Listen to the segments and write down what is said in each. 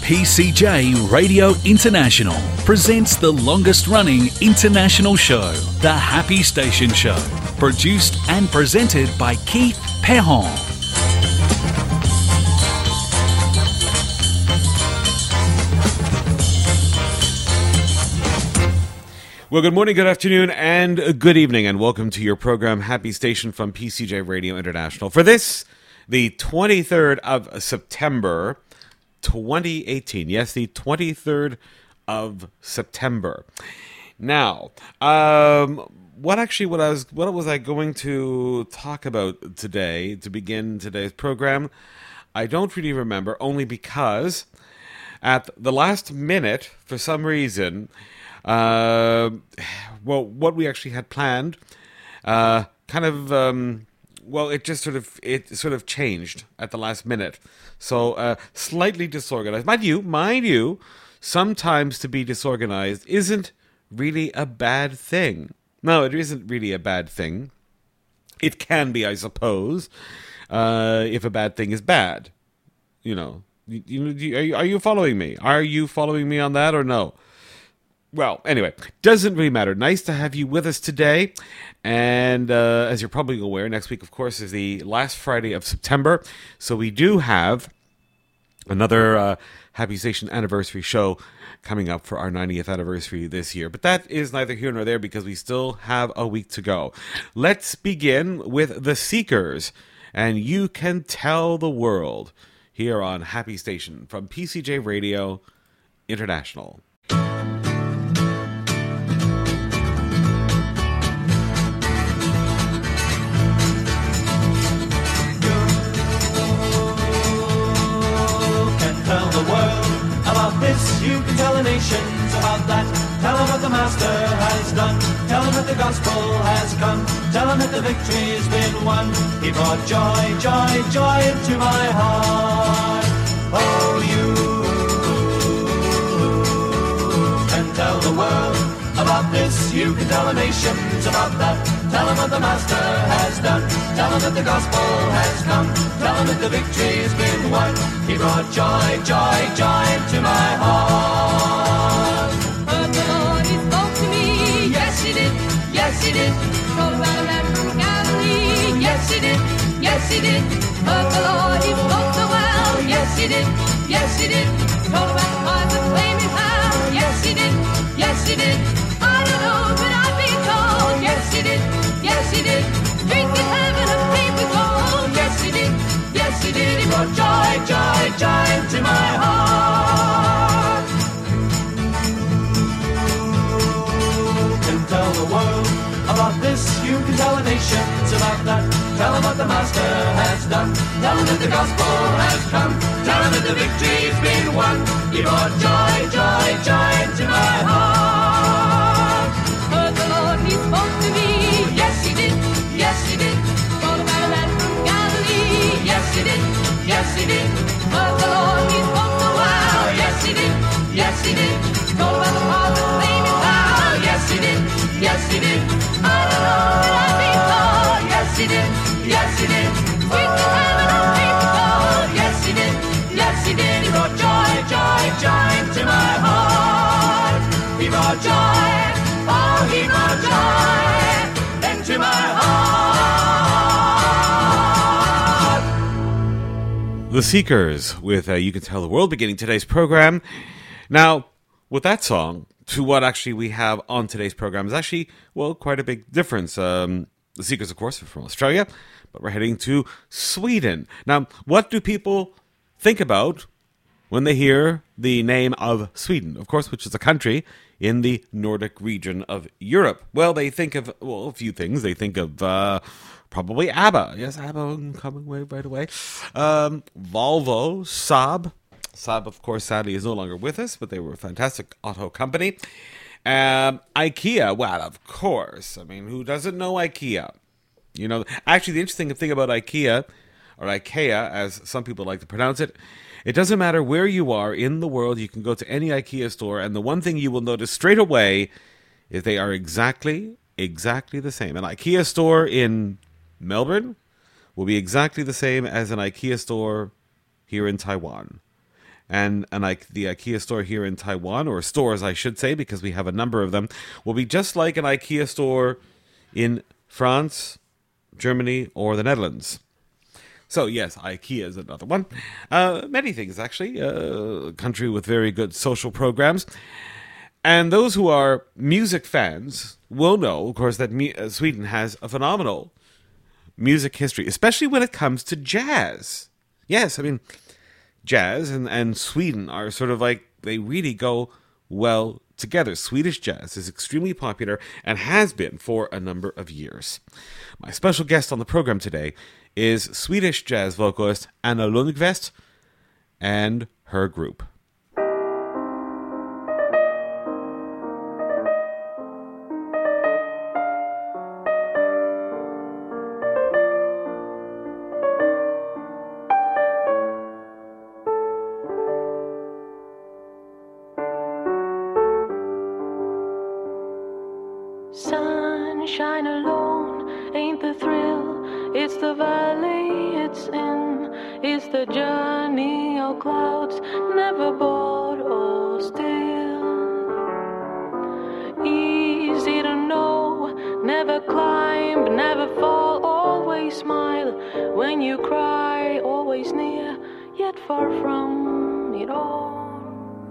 PCJ Radio International presents the longest running international show, The Happy Station Show, produced and presented by Keith Perron. Well, good morning, good afternoon, and good evening, and welcome to your program, Happy Station from PCJ Radio International. For this, the 23rd of September, 2018. Yes, the 23rd of September. Now, what was I going to talk about today to begin today's program? I don't really remember, only because at the last minute, for some reason, what we actually had planned, it sort of changed at the last minute. So, slightly disorganized. Mind you, sometimes to be disorganized isn't really a bad thing. No, it isn't really a bad thing. It can be, I suppose, if a bad thing is bad. You know, are you following me? Are you following me on that or no? Well, anyway, doesn't really matter. Nice to have you with us today. And as you're probably aware, next week, of course, is the last Friday of September. So we do have another Happy Station anniversary show coming up for our 90th anniversary this year. But that is neither here nor there because we still have a week to go. Let's begin with The Seekers. And You Can Tell the World here on Happy Station from PCJ Radio International. This you can tell the nations about that. Tell them what the Master has done. Tell them that the gospel has come. Tell them that the victory's been won. He brought joy, joy, joy into my heart. Oh, you can tell the world about this. You can tell the nations about that. Tell them what the Master has done. Tell them that the gospel has come. Tell them that the victory's been won. He brought joy, joy, joy into my heart. But the Lord, He spoke to me. Yes, He did. Yes, He did. Told about a man from Galilee. Yes, He did. Yes, He did. But the Lord, He spoke so well. Yes, He did. Yes, He did. Told about the fire that flaming hell. Yes, He did. Yes, He did. I don't know, but I've been told. Yes, He did. Yes, He did. Drink in heaven and pay with gold. Yes, He did. Yes, He did. He brought joy, joy, joy into my heart. You can tell the world about this. You can tell the nations about that. Tell them what the Master has done. Tell them that the gospel has come. Tell them that the victory's been won. He brought joy, joy, joy into my heart. But the Lord, He spoke to me. Yes, He did. Yes, He did. Told about a man from Galilee. Yes, He did. Yes, He did. But the Lord, He spoke so well. Yes, He did. Yes, He did. Told about the fire that flaming hell. Yes, He did. Yes, He did. I don't know, but I've been told. Yes, He did. Yes, He did. Drink in heaven and pay with gold. Yes, He did. Yes, He did. He brought joy, joy, joy into my heart. He brought joy. Oh, He brought joy into my heart. The Seekers with You Can Tell the World, beginning today's program. Now, with that song to what actually we have on today's program is actually, well, quite a big difference. The Seekers, of course, are from Australia, but we're heading to Sweden. Now, what do people think about when they hear the name of Sweden, of course, which is a country in the Nordic region of Europe? Well, they think of, a few things. They think of probably ABBA. Yes, ABBA coming right away. Volvo, Saab. Saab, of course, sadly is no longer with us, but they were a fantastic auto company. IKEA, well, of course. I mean, who doesn't know IKEA? You know, actually, the interesting thing about IKEA, or IKEA, as some people like to pronounce it, it doesn't matter where you are in the world. You can go to any IKEA store, and the one thing you will notice straight away is they are exactly the same. An IKEA store in Melbourne will be exactly the same as an IKEA store here in Taiwan. and the IKEA store here in Taiwan, or stores I should say, because we have a number of them, will be just like an IKEA store in France, Germany, or the Netherlands. So yes, IKEA is another one. Many things, actually. A country with very good social programs. And those who are music fans will know, of course, that Sweden has a phenomenal music history, especially when it comes to jazz. Yes, I mean, jazz and Sweden are sort of like, they really go well together. Swedish jazz is extremely popular and has been for a number of years. My special guest on the program today is Swedish jazz vocalist Anna Lundqvist and her group. Sunshine alone ain't the thrill. It's the valley it's in. It's the journey of clouds, never bored or still. Easy to know, never climb, never fall, always smile. When you cry, always near, yet far from it all.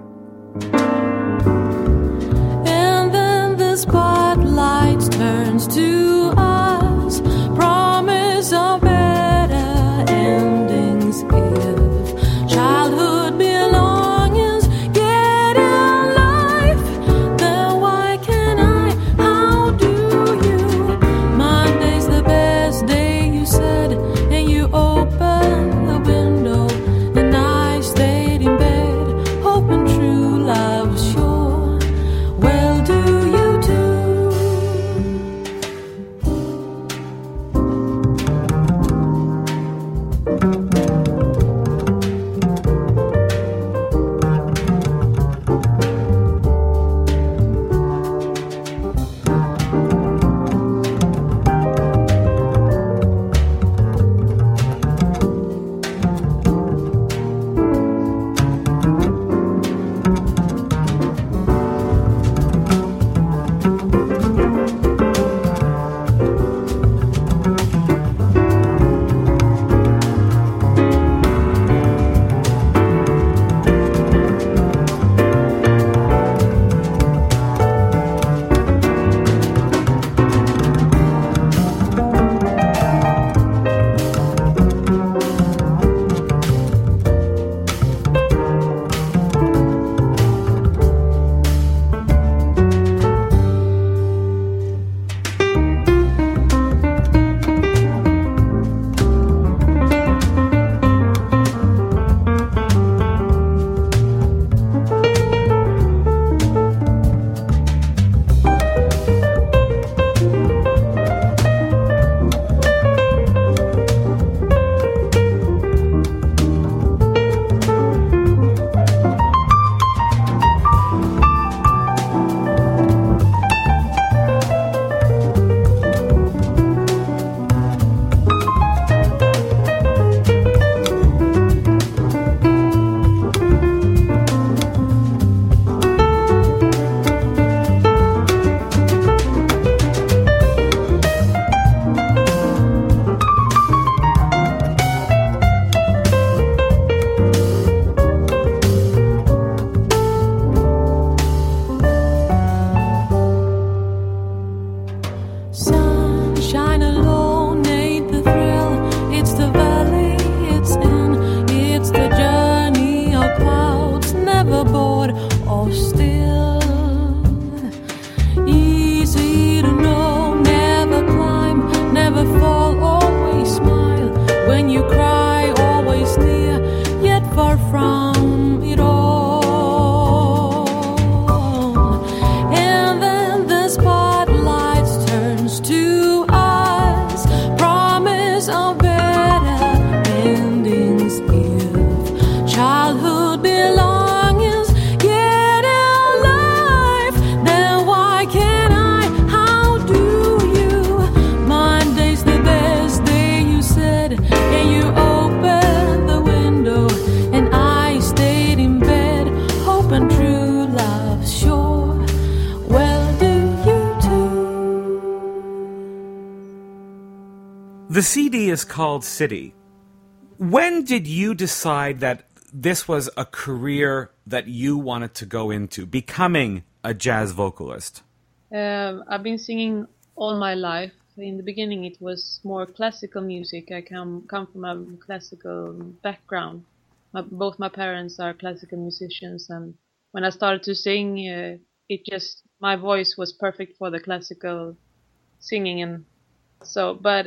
And then the spotlight turns to us, promise of better endings if childhood belongings get in life. Then why can't I? How do you? Monday's the best day, you said, and you opened the window, and I stayed in bed, hoping true love was sure. Well, do you too? Sunshine alone ain't the thrill. It's the valley it's in. It's the journey of clouds, never bored or still. Easy to know, never climb, never fall, always smile. When you cry, always near, yet far from it all. And then the spotlight turns to us, promise of better endings if childhood belongings get in life. Then why can't I? How do you? Monday's the best day, you said, and you opened the window, and I stayed in The CD is called City. When did you decide that this was a career that you wanted to go into, becoming a jazz vocalist? I've been singing all my life. In the beginning, it was more classical music. I come from a classical background. Both my parents are classical musicians, and when I started to sing, my voice was perfect for the classical singing. And so, but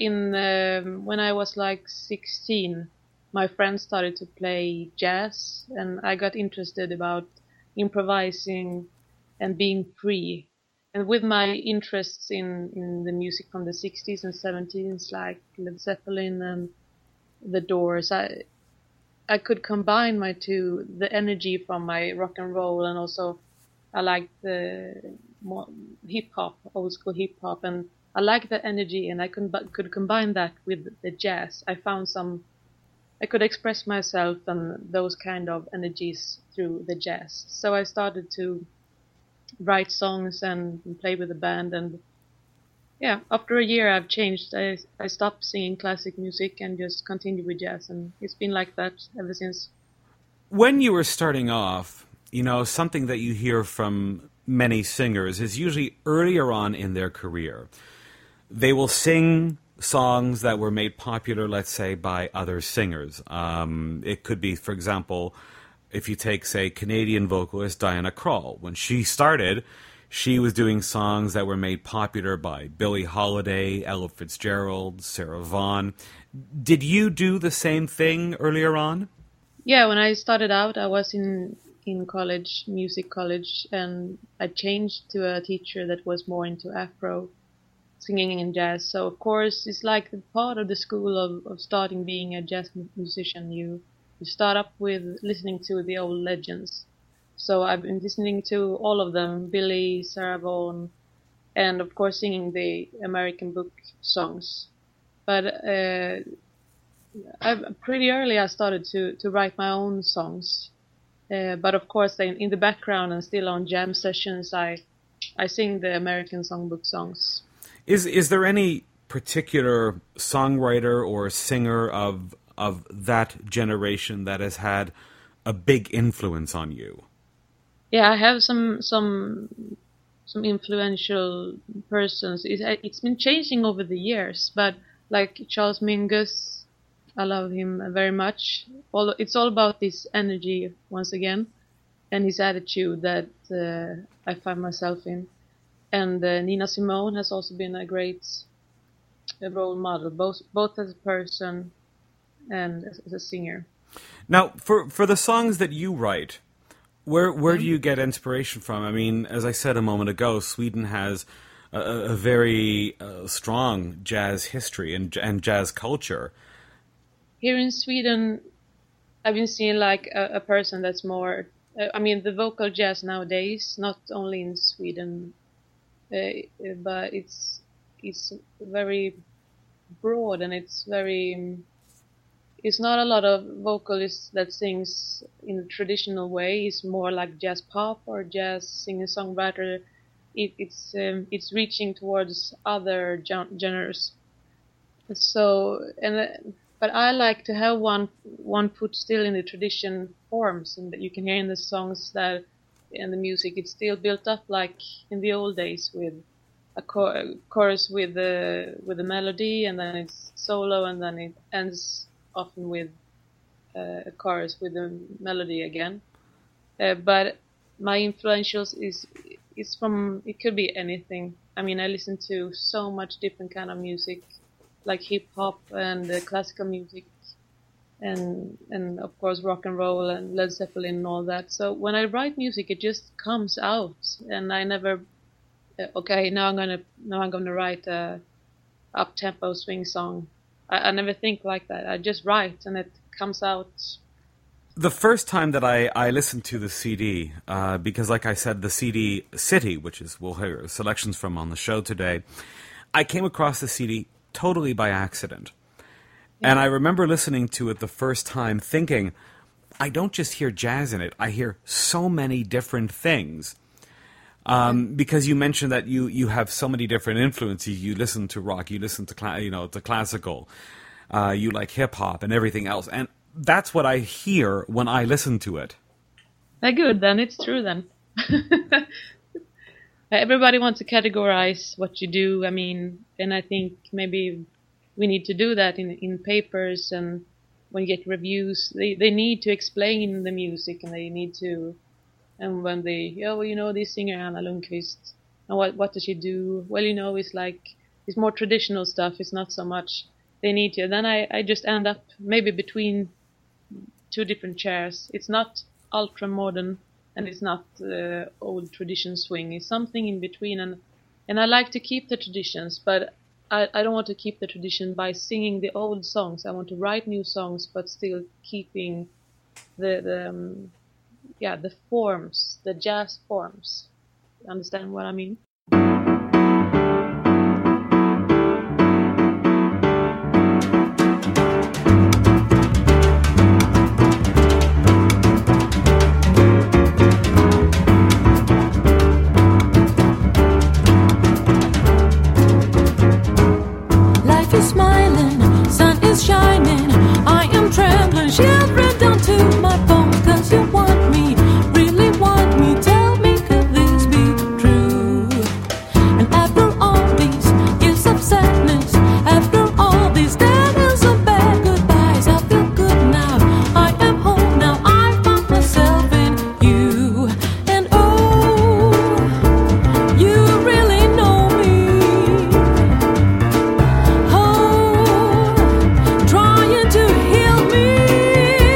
when I was like 16, my friends started to play jazz, and I got interested about improvising and being free. And with my interests in the music from the 60s and 70s, like Led Zeppelin and The Doors, I could combine the energy from my rock and roll, and also I liked the more hip hop, old school hip hop, and I liked that energy, and I could combine that with the jazz. I found I could express myself and those kind of energies through the jazz. So I started to write songs and play with the band, and yeah, after a year I've changed. I stopped singing classic music and just continued with jazz, and it's been like that ever since. When you were starting off, something that you hear from many singers is usually earlier on in their career, they will sing songs that were made popular, let's say, by other singers. It could be, for example, if you take, say, Canadian vocalist Diana Krall. When she started, she was doing songs that were made popular by Billie Holiday, Ella Fitzgerald, Sarah Vaughan. Did you do the same thing earlier on? Yeah, when I started out, I was in college, music college, and I changed to a teacher that was more into Afro singing and jazz. So, of course, it's like part of the school of starting being a jazz musician. You start up with listening to the old legends. So I've been listening to all of them, Billy, Sarah Vaughan, and of course singing the American book songs. But pretty early I started to write my own songs. But of course in the background and still on jam sessions, I sing the American songbook songs. Is there any particular songwriter or singer of that generation that has had a big influence on you? Yeah, I have some influential persons. It's been changing over the years, but like Charles Mingus, I love him very much. It's all about this energy once again, and his attitude that I find myself in. And Nina Simone has also been a great role model, both as a person and as a singer. Now, for the songs that you write, where do you get inspiration from? I mean, as I said a moment ago, Sweden has a very strong jazz history and jazz culture. Here in Sweden, I've been seeing like a person that's more, the vocal jazz nowadays, not only in Sweden, but it's very broad, and it's not a lot of vocalists that sings in a traditional way. It's more like jazz pop or jazz singer-songwriter. It's reaching towards other genres. So, but I like to have one foot still in the tradition forms, and that you can hear in the songs that in the music it's still built up like in the old days, with a chorus with the melody, and then it's solo, and then it ends often with a chorus with the melody again. But my influentials is from, it could be anything. I mean, I listen to so much different kind of music, like hip hop and classical music, and of course rock and roll and Led Zeppelin and all that. So when I write music, it just comes out, and I never now I'm gonna write a up tempo swing song. I never think like that. I just write and it comes out. The first time that I listened to the CD, because like I said, the CD City, which is we'll hear selections from on the show today, I came across the CD totally by accident. And I remember listening to it the first time thinking, I don't just hear jazz in it, I hear so many different things. Because you mentioned that you have so many different influences. You listen to rock, you listen to to classical, you like hip hop and everything else, and that's what I hear when I listen to it. Good, then it's true then. Everybody wants to categorize what you do. I mean, and I think maybe we need to do that in papers, and when you get reviews, they need to explain the music, and they need to. And when they, this singer Anna Lundqvist, and what does she do? Well, it's more traditional stuff. It's not so much they need to. Then I just end up maybe between two different chairs. It's not ultra modern, and it's not old tradition swing. It's something in between, and I like to keep the traditions, but I don't want to keep the tradition by singing the old songs. I want to write new songs, but still keeping the forms, the jazz forms. You understand what I mean? Life is smiling, sun is shining. I am trembling, shivering down to my bones. 'Cause you want me, really want me. Tell me, could this be true? And after all these years of sadness, after all these days of bad goodbyes, I feel good now. I am home now. I found myself in you. And oh, you really know me. Oh, trying to heal me.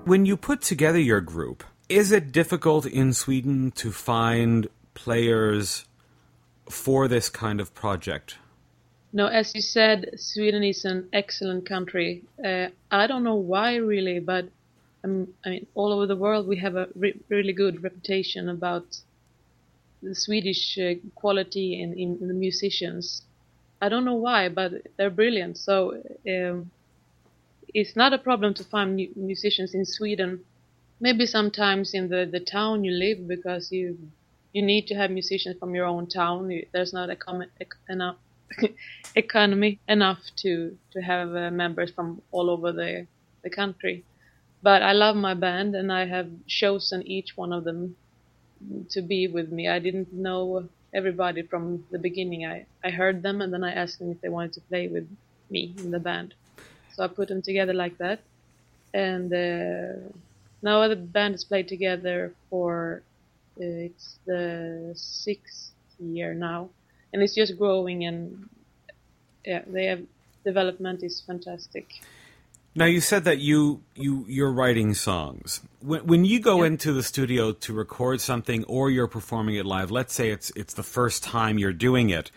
When you put together your group, is it difficult in Sweden to find players for this kind of project? No, as you said, Sweden is an excellent country. I don't know why really, but I mean, all over the world we have a really good reputation about the Swedish quality in the musicians. I don't know why, but they're brilliant. So it's not a problem to find musicians in Sweden. Maybe sometimes in the town you live, because you need to have musicians from your own town. There's not enough economy enough to have members from all over the country. But I love my band, and I have chosen each one of them to be with me. I didn't know everybody from the beginning. I heard them, and then I asked them if they wanted to play with me in the band. So I put them together like that. And now the band has played together for it's the 6th year now, and it's just growing, and development is fantastic. Now, you said that you're writing songs. When you go into the studio to record something, or you're performing it live, let's say it's the first time you're doing it,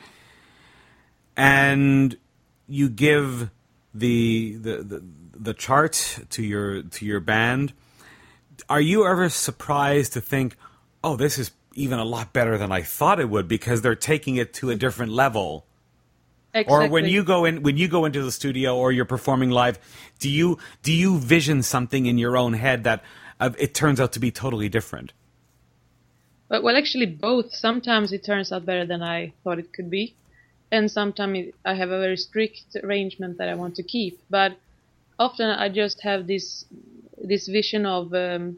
and you give the charts to your band, are you ever surprised to think, oh, this is even a lot better than I thought it would, because they're taking it to a different level? Exactly. Or when you go into the studio or you're performing live, do you vision something in your own head that it turns out to be totally different? Well, actually both. Sometimes it turns out better than I thought it could be, and sometimes I have a very strict arrangement that I want to keep. But often I just have this vision of the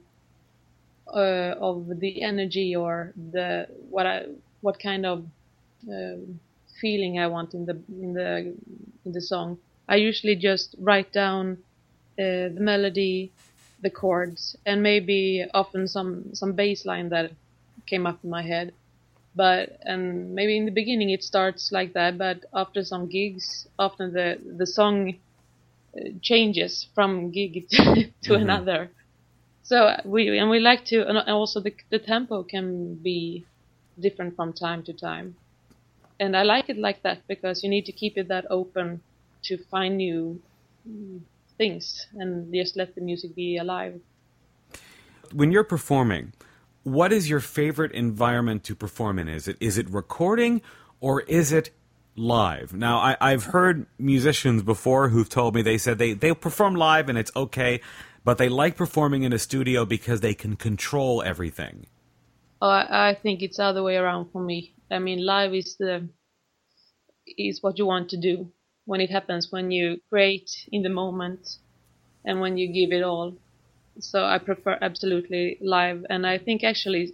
energy, or what kind of feeling I want in the song. I usually just write down the melody, the chords, and maybe often some bass line that came up in my head. And maybe in the beginning it starts like that, but after some gigs, often the song changes from gig to another. So we like to, and also the tempo can be different from time to time. And I like it like that, because you need to keep it that open to find new things and just let the music be alive. When you're performing, what is your favorite environment to perform in? Is it recording, or is it live? Now, I've heard musicians before who've told me, they said they perform live and it's okay, but they like performing in a studio because they can control everything. I think it's the other way around for me. I mean, live is what you want to do when it happens, when you create in the moment and when you give it all. So I prefer absolutely live, and I think actually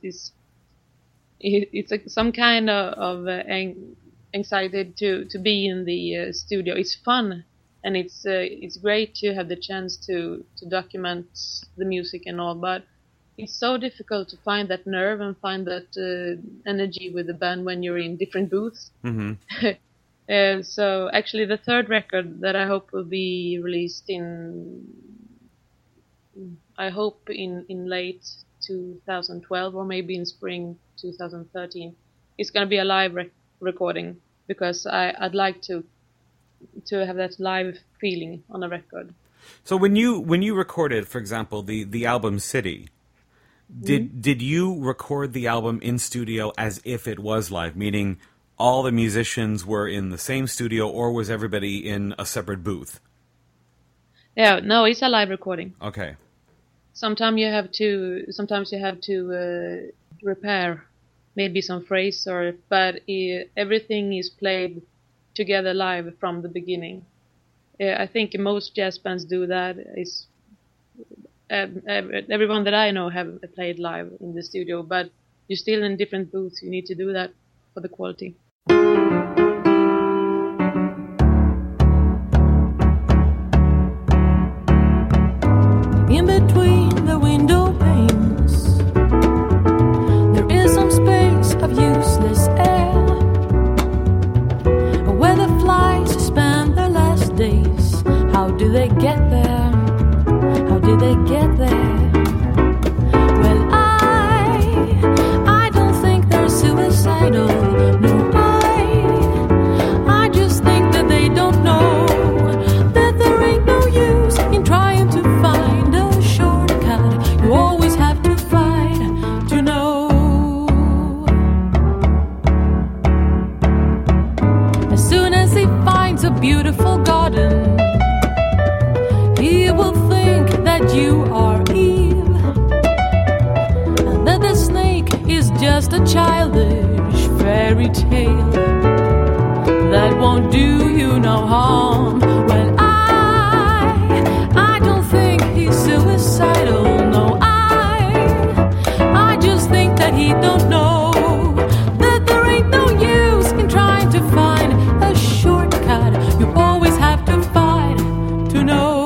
it's some kind of anxiety to be in the studio. It's fun, and it's great to have the chance to document the music and all, but it's so difficult to find that nerve and find that energy with the band when you're in different booths. Mm-hmm. So actually the third record that I hope will be released in late 2012 or maybe in spring 2013, it's going to be a live recording, because I'd like to have that live feeling on a record. So when you recorded, for example, the album City, Did you record the album in studio as if it was live, meaning all the musicians were in the same studio, or was everybody in a separate booth? Yeah, no, it's a live recording. Okay. Sometimes you have to repair maybe some phrase, but everything is played together live from the beginning. I think most jazz bands do that. Everyone that I know have played live in the studio, but you're still in different booths. You need to do that for the quality. In between the window panes, there is some space of useless air, where the flies spend their last days. How do they get there? How do they get get there. Well, I don't think they're suicidal. No, I just think that they don't know that there ain't no use in trying to find a shortcut. You always have to fight to know. As soon as he finds a beautiful garden, he will think that you are Eve, and that the snake is just a childish fairy tale that won't do you no harm. Well, I don't think he's suicidal. No, I just think that he don't know that there ain't no use in trying to find a shortcut. You always have to fight to know.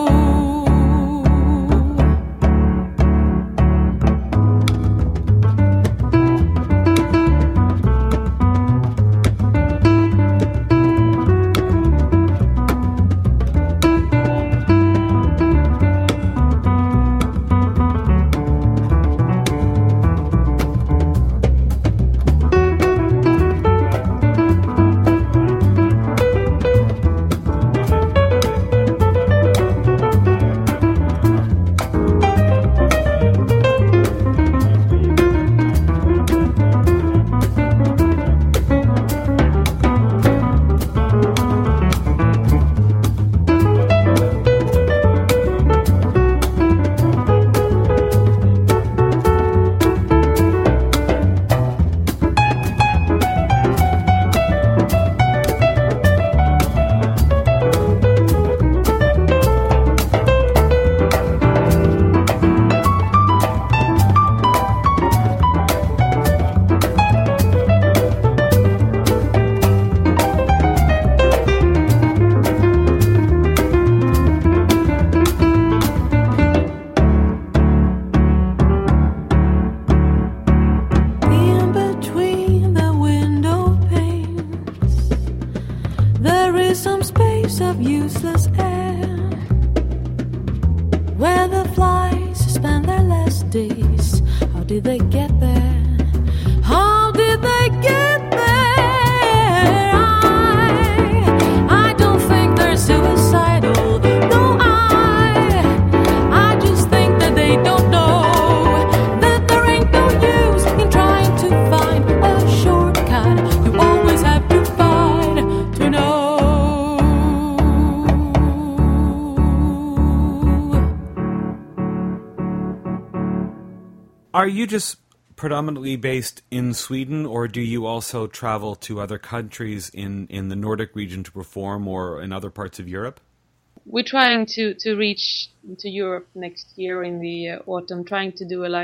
Are you just predominantly based in Sweden, or do you also travel to other countries in the Nordic region to perform, or in other parts of Europe? We're trying to reach to Europe next year in the autumn, trying to do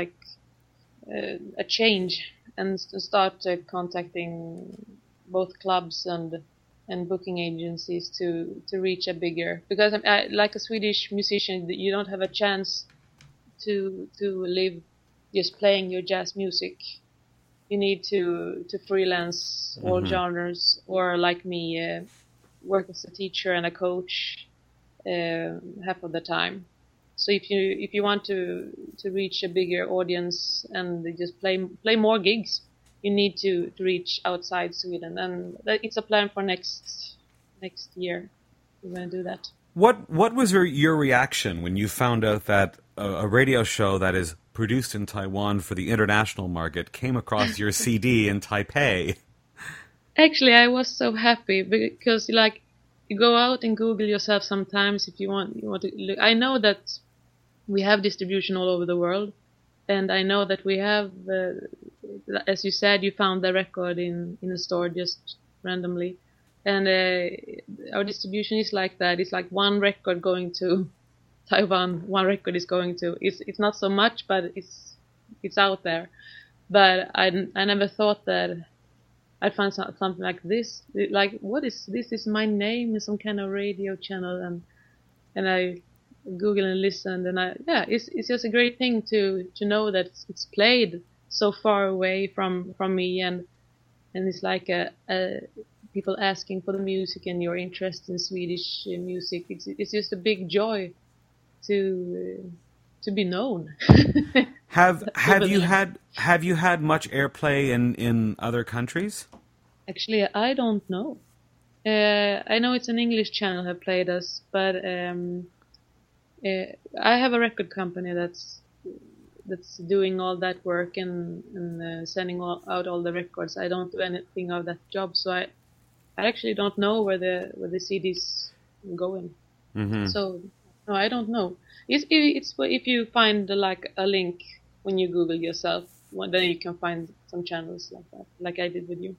a change and start contacting both clubs and booking agencies to reach a bigger, because like a Swedish musician, you don't have a chance to live just playing your jazz music. You need to freelance all genres, or like me, work as a teacher and a coach half of the time. So if you want to reach a bigger audience and just play more gigs, you need to reach outside Sweden, and it's a plan for next year. We're going to do that. What was your reaction when you found out that a radio show that is produced in Taiwan for the international market came across your CD in Taipei? Actually, I was so happy because you go out and Google yourself sometimes if you want to look. I know that we have distribution all over the world, and I know that we have, as you said, you found the record in a store just randomly, and our distribution is like that. It's like one record going to Taiwan, one record is going to. It's not so much, but it's out there. But I never thought that I'd find something like this. Like, what is this? Is my name in some kind of radio channel? And I Google and listened, and it's just a great thing to know that it's played so far away from me, and it's like people asking for the music and your interest in Swedish music. It's just a big joy to to be known. Have you had much airplay in other countries? Actually, I don't know. I know it's an English channel have played us, but I have a record company that's doing all that work and sending out all the records. I don't do anything of that job, so I actually don't know where the CD's going. Mm-hmm. So no, I don't know. It's if you find like a link when you Google yourself, then you can find some channels like that, like I did with you.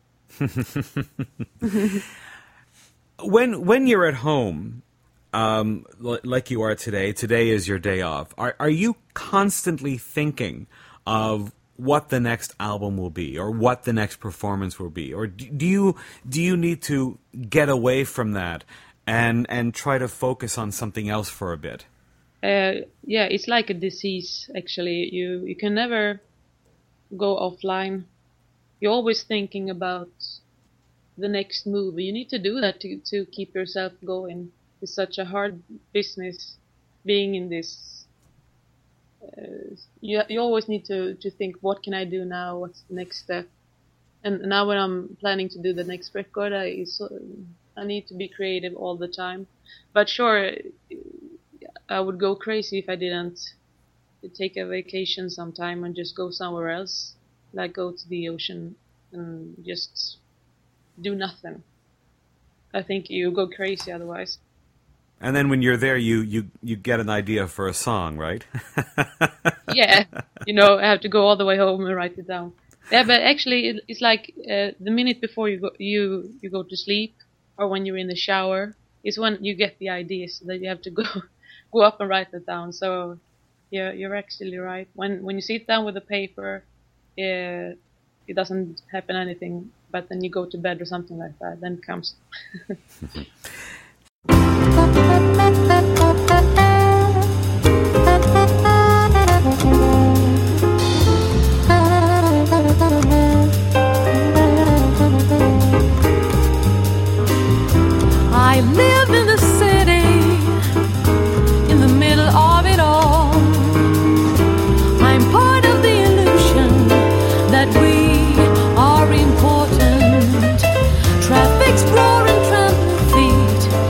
When you're at home, like you are today is your day off. Are you constantly thinking of what the next album will be, or what the next performance will be, or do you need to get away from that and try to focus on something else for a bit? Yeah, it's like a disease. Actually, you can never go offline. You're always thinking about the next move. You need to do that to keep yourself going. It's such a hard business being in this. You always need to think, what can I do now? What's the next step? And now when I'm planning to do the next record, I need to be creative all the time. But sure, I would go crazy if I didn't take a vacation sometime and just go somewhere else, like go to the ocean and just do nothing. I think you go crazy otherwise. And then when you're there, you get an idea for a song, right? Yeah, I have to go all the way home and write it down. Yeah, but actually, it's like the minute before you go to sleep, or when you're in the shower, is when you get the ideas that you have to go up and write it down. So, yeah, you're actually right. When you sit down with a paper, it doesn't happen anything. But then you go to bed or something like that, then it comes. I live in the city, in the middle of it all. I'm part of the illusion that we are important. Traffic's roaring, trampling feet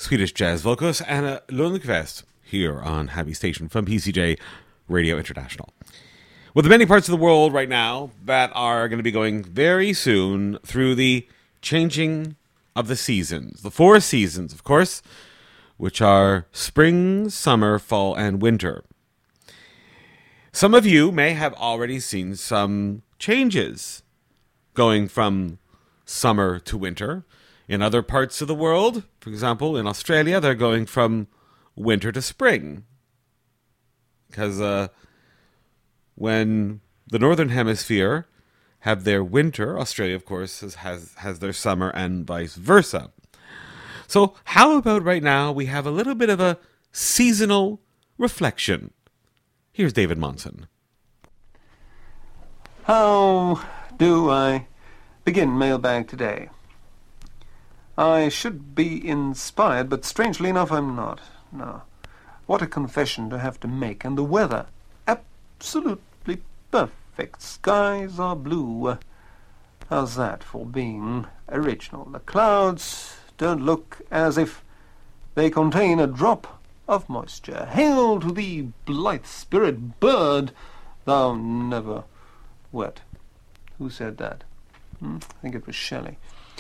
Swedish jazz vocalist Anna Lundqvist here on Happy Station from PCJ Radio International. With many parts of the world right now that are going to be going very soon through the changing of the seasons. The 4 seasons, of course, which are spring, summer, fall, and winter. Some of you may have already seen some changes going from summer to winter. In other parts of the world, for example, in Australia, they're going from winter to spring. Because when the Northern Hemisphere have their winter, Australia, of course, has their summer and vice versa. So how about right now we have a little bit of a seasonal reflection? Here's David Monson. How do I begin mailbag today? I should be inspired, but strangely enough I'm not. No. What a confession to have to make. And the weather, absolutely perfect. Skies are blue. How's that for being original? The clouds don't look as if they contain a drop of moisture. Hail to thee, blithe spirit bird, thou never wet. Who said that? I think it was Shelley.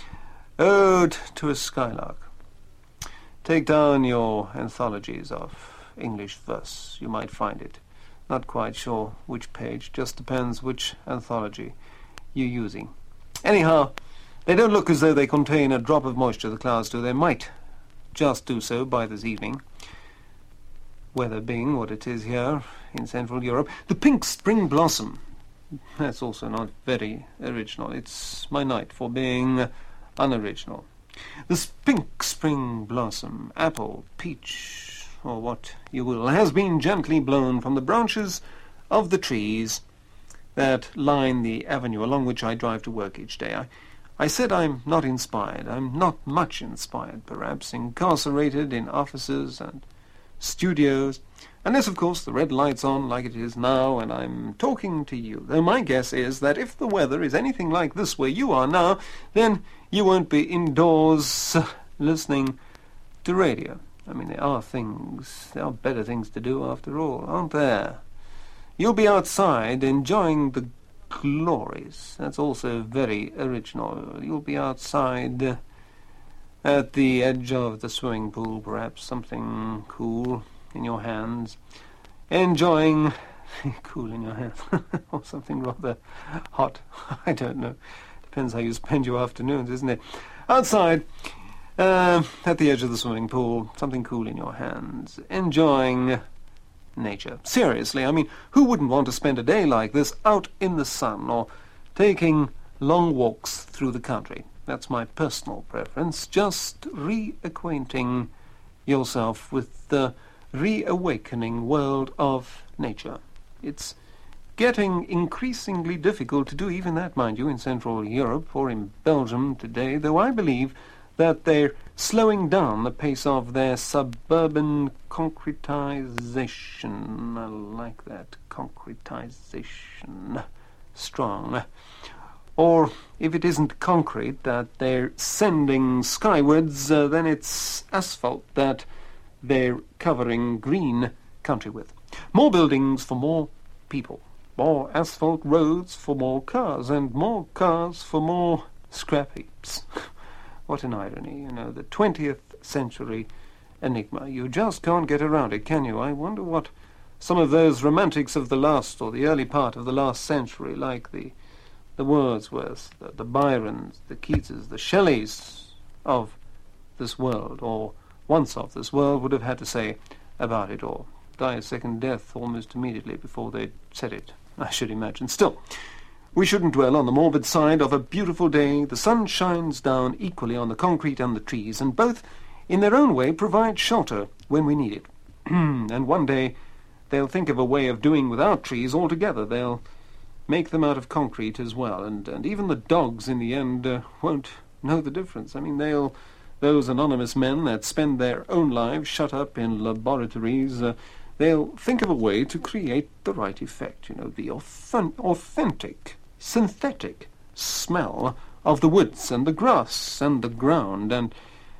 Ode to a Skylark. Take down your anthologies of English verse. You might find it. Not quite sure which page. Just depends which anthology you're using. Anyhow, they don't look as though they contain a drop of moisture, the clouds do. They might just do so by this evening. Weather being what it is here in Central Europe. The pink spring blossom. That's also not very original. It's my night for being unoriginal. This pink spring blossom, apple, peach, or what you will, has been gently blown from the branches of the trees that line the avenue along which I drive to work each day. I said I'm not inspired. I'm not much inspired, perhaps, incarcerated in offices and studios, unless, of course, the red light's on like it is now and I'm talking to you. Though my guess is that if the weather is anything like this where you are now, then you won't be indoors listening to radio. I mean, there are better things to do after all, aren't there? You'll be outside enjoying the glories. That's also very original. You'll be outside at the edge of the swimming pool, perhaps, something cool in your hands, enjoying cool in your hands, or something rather hot. I don't know. Depends how you spend your afternoons, isn't it? Outside, at the edge of the swimming pool, something cool in your hands, enjoying nature. Seriously, I mean, who wouldn't want to spend a day like this out in the sun or taking long walks through the country? That's my personal preference, just reacquainting yourself with the reawakening world of nature. It's getting increasingly difficult to do even that, mind you, in Central Europe or in Belgium today, though I believe that they're slowing down the pace of their suburban concretization. I like that, concretization. Strong. Or, if it isn't concrete that they're sending skywards, then it's asphalt that they're covering green country with. More buildings for more people. More asphalt roads for more cars, and more cars for more scrap heaps. What an irony, the 20th century enigma. You just can't get around it, can you? I wonder what some of those romantics of the last, or the early part of the last century, like the Wordsworths, the Byrons, the Keatses, the Shelleys of this world, or once of this world, would have had to say about it, or die a second death almost immediately before they'd said it, I should imagine. Still, we shouldn't dwell on the morbid side of a beautiful day. The sun shines down equally on the concrete and the trees, and both, in their own way, provide shelter when we need it. And one day they'll think of a way of doing without trees altogether. They'll make them out of concrete as well, and even the dogs in the end won't know the difference. I mean, those anonymous men that spend their own lives shut up in laboratories, they'll think of a way to create the right effect, the authentic, synthetic smell of the woods and the grass and the ground,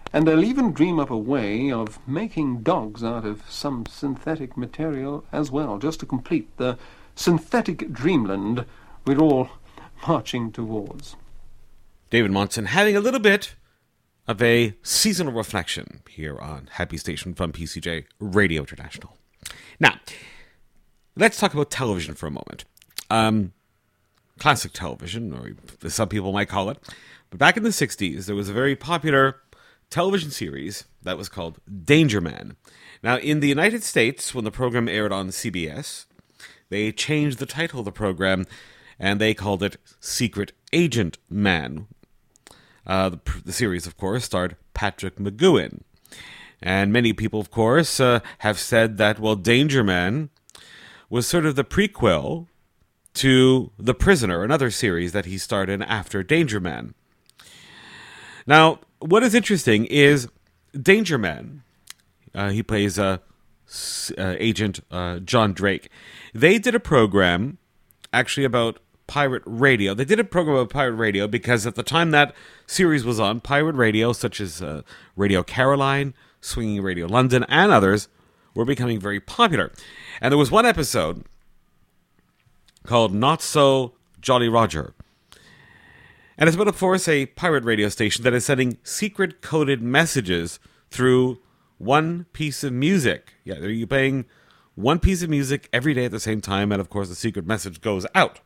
And they'll even dream up a way of making dogs out of some synthetic material as well, just to complete the synthetic dreamland we're all marching towards. David Monson having a little bit of a seasonal reflection here on Happy Station from PCJ Radio International. Now, let's talk about television for a moment. Classic television, or some people might call it. But back in the 60s, there was a very popular television series that was called Danger Man. Now, in the United States, when the program aired on CBS, they changed the title of the program, and they called it Secret Agent Man. The series, of course, starred Patrick McGoohan. And many people, of course, have said that, well, Danger Man was sort of the prequel to The Prisoner, another series that he starred in after Danger Man. Now, what is interesting is Danger Man, he plays Agent John Drake. They did a program actually about pirate radio. They did a program about pirate radio because at the time that series was on, pirate radio, such as Radio Caroline, Swinging Radio London, and others, were becoming very popular. And there was one episode called Not So Jolly Roger. And it's about, of course, a pirate radio station that is sending secret coded messages through one piece of music. Yeah, you're playing one piece of music every day at the same time, and of course the secret message goes out.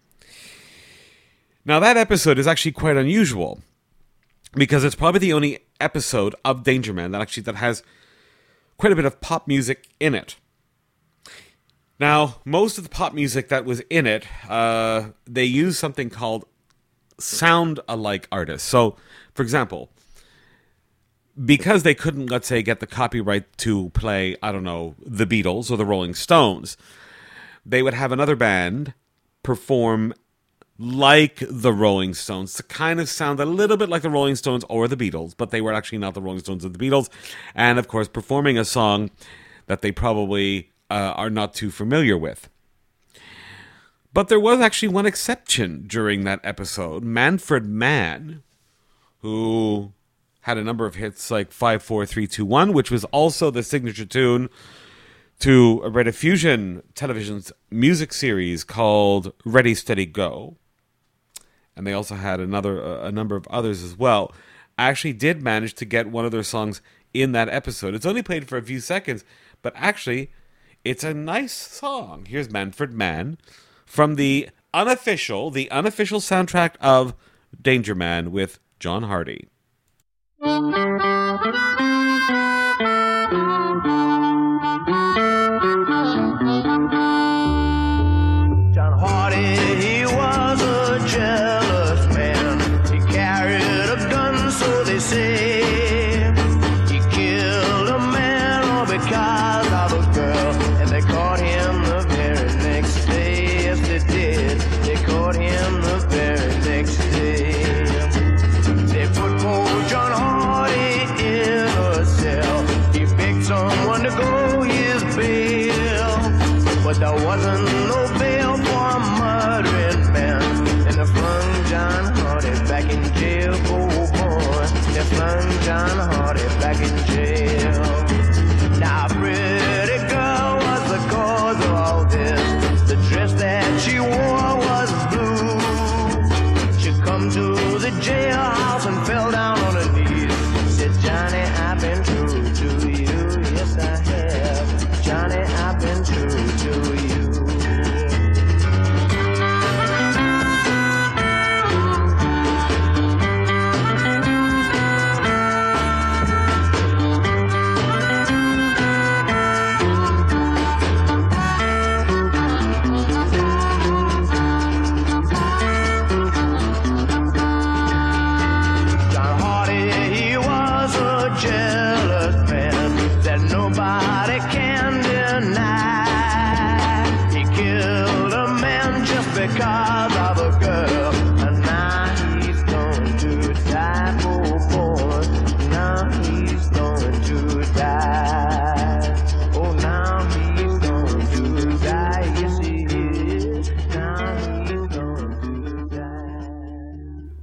Now that episode is actually quite unusual, because it's probably the only episode of Danger Man that has quite a bit of pop music in it. Now, most of the pop music that was in it, they used something called sound-alike artists. So, for example, because they couldn't, let's say, get the copyright to play, I don't know, the Beatles or the Rolling Stones, they would have another band perform like the Rolling Stones to kind of sound a little bit like the Rolling Stones or the Beatles, but they were actually not the Rolling Stones or the Beatles, and of course performing a song that they probably are not too familiar with. But there was actually one exception during that episode. Manfred Mann, who had a number of hits like 5, 4, 3, 2, 1, which was also the signature tune to a Rediffusion Television's music series called Ready, Steady, Go. And they also had a number of others as well. I actually did manage to get one of their songs in that episode. It's only played for a few seconds, but actually, it's a nice song. Here's Manfred Mann from the unofficial soundtrack of Danger Man with John Hardy. John Hardy, he was a jealous man. He carried a gun, so they say. He killed a man all because of a girl, and they caught him the very next day. Yes, they did. They caught him the very next day. They put poor John Hardy in a cell. He begged someone to go his bail, but there wasn't no bail for a murdering man. And they flung John Hardy back in jail, oh boy. They flung John Hardy back in jail. Now a pretty girl was the cause of all this. The dress that she wore was blue. She come to the jailhouse and fell down on her knees. Said, Johnny, I've been true to you. Yes, I have. Johnny, I've been true to you. John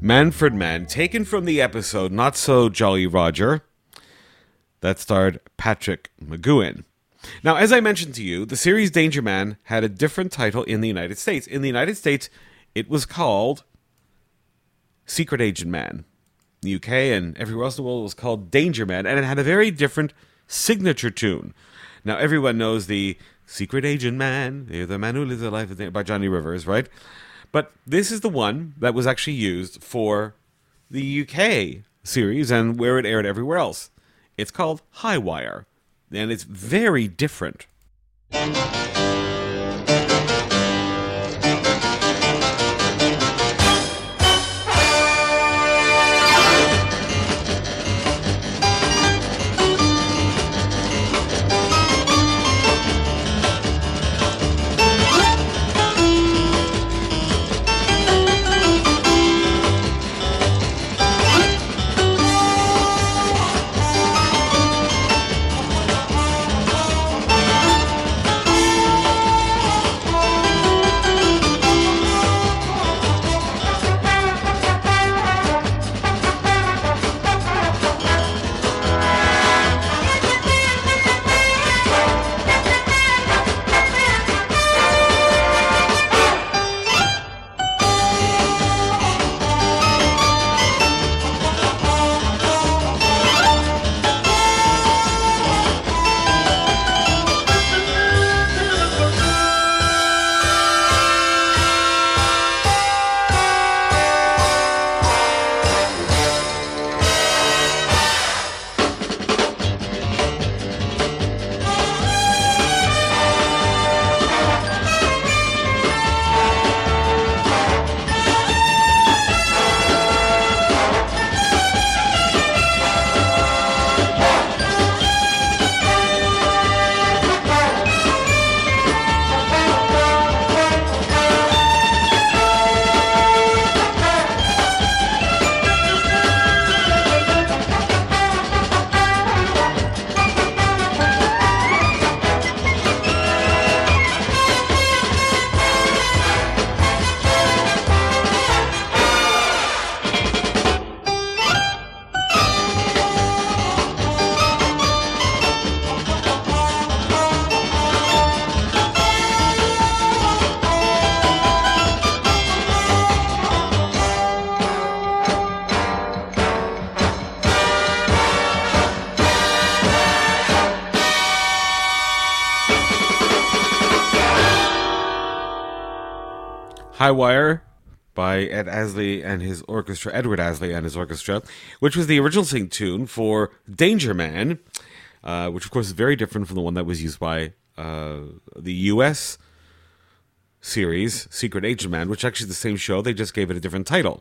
Manfred Mann, taken from the episode Not So Jolly Roger, that starred Patrick McGoohan. Now, as I mentioned to you, the series Danger Man had a different title in the United States. In the United States, it was called Secret Agent Man. In the UK and everywhere else in the world, it was called Danger Man, and it had a very different signature tune. Now, everyone knows the Secret Agent Man, the man who lives a life by Johnny Rivers, right? But this is the one that was actually used for the UK series and where it aired everywhere else. It's called High Wire, and it's very different. High Wire by Edward Asley and his orchestra, which was the original sing tune for Danger Man, which of course is very different from the one that was used by the US series, Secret Agent Man, which actually is the same show, they just gave it a different title.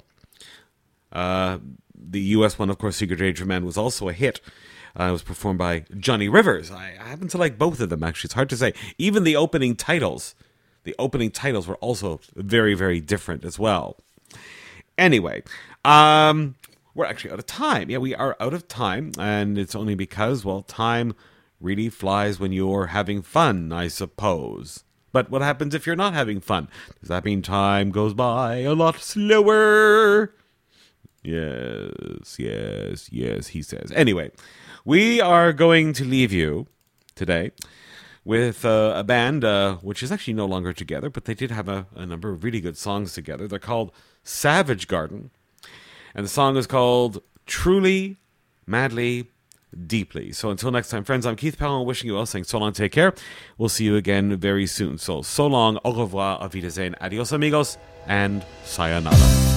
The US one, of course, Secret Agent Man, was also a hit. It was performed by Johnny Rivers. I happen to like both of them, actually. It's hard to say. Even the opening titles were also very, very different as well. Anyway, we're actually out of time. Yeah, we are out of time, and it's only because, well, time really flies when you're having fun, I suppose. But what happens if you're not having fun? Does that mean time goes by a lot slower? Yes, he says. Anyway, we are going to leave you today with a band which is actually no longer together, but they did have a number of really good songs together. They're called Savage Garden, and the song is called Truly, Madly, Deeply. So until next time, friends, I'm Keith Powell, wishing you all, saying so long, take care. We'll see you again very soon. So long, au revoir, auf Wiedersehen, adios amigos, and sayonara.